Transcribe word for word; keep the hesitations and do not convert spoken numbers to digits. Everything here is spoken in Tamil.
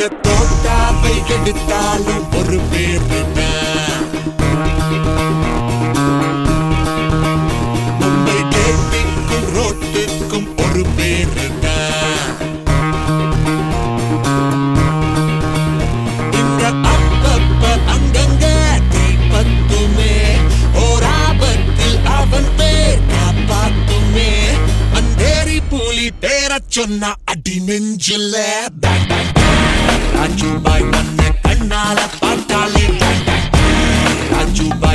இந்த தோட்டாவை எடுத்தாலும் ஒரு பேரு மும்பை கேட்டிக்கும் ரோட்டுக்கும் ஒரு பேரு இங்க அப்பப்ப அங்கங்க தீபத்துமே ஓராபத்தில் அவன் பேர் காப்பாத்துமே அந்தேரி புலி பேர சொன்ன அடி நெஞ்சில ராஜு பாய் மண்ண கண்ணால பார்த்தாலே ராஜு பாய்